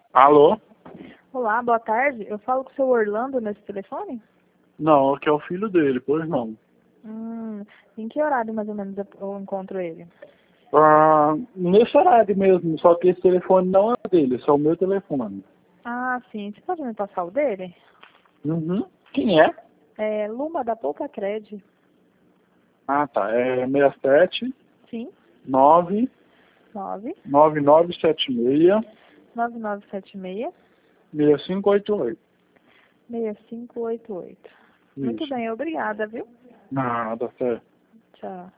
Alô? Olá, boa tarde. Eu falo com o seu Orlando nesse telefone? Não, aqui é o filho dele, pois não. Em que horário mais ou menos eu encontro ele? Nesse horário mesmo, só que esse telefone não é dele, esse é o meu telefone. Ah, sim. Você pode me passar o dele? Uhum. Quem é? É Luma da Pouca Cred. Ah, tá. É 67 Sim. 9 9 9976 9976 6588. 6588. Muito Isso. bem, obrigada, viu? Nada, certo. Tchau.